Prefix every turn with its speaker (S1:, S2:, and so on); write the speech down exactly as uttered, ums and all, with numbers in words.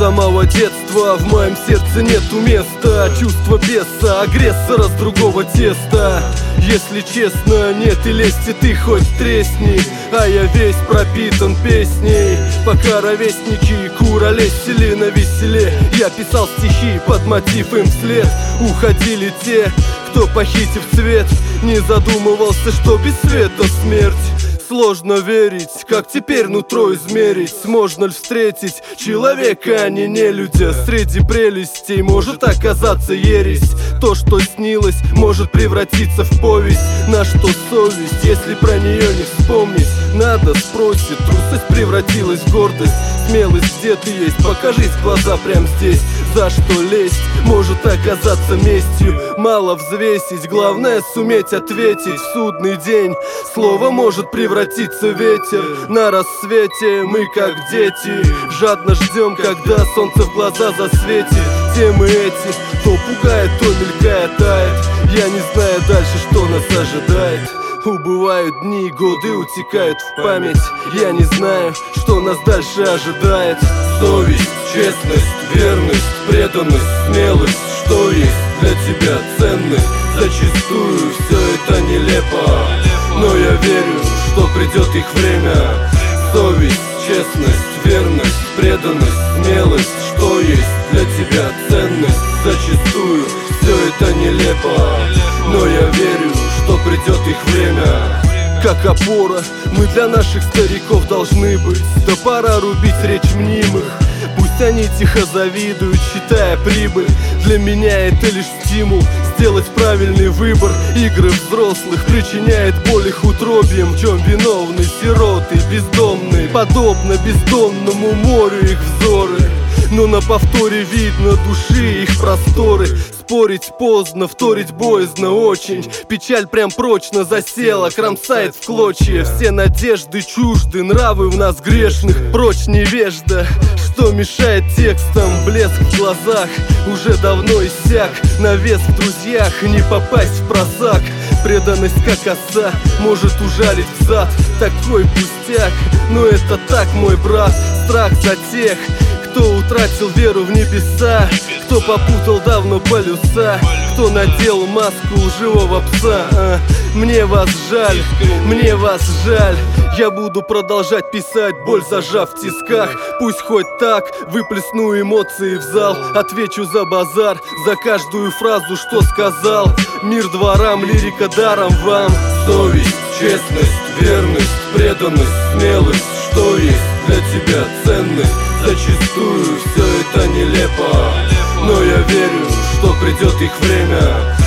S1: самого детства в моем сердце нету места. Чувство беса, агрессора с другого теста. Если честно, нет и лезьте ты хоть тресни, а я весь пропитан песней. Пока ровесники куролесили на веселе, я писал стихи под мотив им вслед. Уходили те, кто, похитив цвет, не задумывался, что без света смерть. Сложно верить, как теперь нутро измерить. Можно ли встретить человека, а не нелюдя? Среди прелестей может оказаться ересь. То, что снилось, может превратиться в повесть. На что совесть, если про нее не вспомнить? Надо спросит, трусость превратилась в гордость. Смелость где ты есть, покажись в глаза прямо здесь. За что лезть может оказаться местью. Мало взвесить, главное суметь ответить. В судный день слово может превратиться в ветер. На рассвете мы как дети жадно ждем, когда солнце в глаза засветит. Темы эти то пугает, то мелькая тает. Я не знаю дальше, что нас ожидает. Убывают дни, годы утекают в память. Я не знаю, что нас дальше ожидает. Совесть, честность, верность, преданность, смелость. Что есть для тебя ценность? Зачастую все это нелепо, но я верю, что придет их время. Совесть, честность, верность, преданность, смелость. Что есть для тебя ценность? Зачастую все это нелепо, но я верю, что придет их время. Как опора мы для наших стариков должны быть. Да пора рубить речь мнимых. Пусть они тихо завидуют, считая прибыль. Для меня это лишь стимул сделать правильный выбор. Игры взрослых причиняет боль их утробьем. В чем виновны сироты бездомные? Подобно бездонному морю их взоры. Но на повторе видно души их просторы. Спорить поздно, вторить боязно очень. Печаль прям прочно засела, кромсает в клочья. Все надежды чужды, нравы в нас грешных. Прочь невежда, что мешает текстам. Блеск в глазах уже давно иссяк. Навес в друзьях, не попасть в просак. Преданность как оса может ужалить взад. Такой пустяк, но это так, мой брат. Страх за тех, кто утратил веру в небеса, кто попутал давно полюса, кто надел маску лживого пса. а, Мне вас жаль, мне вас жаль. Я буду продолжать писать, боль зажав в тисках. Пусть хоть так выплесну эмоции в зал. Отвечу за базар, за каждую фразу, что сказал. Мир дворам, лирика даром вам. Совесть, честность, верность, преданность, смелость. Что есть для тебя ценность? Зачастую все это нелепо, но я верю, что придет их время.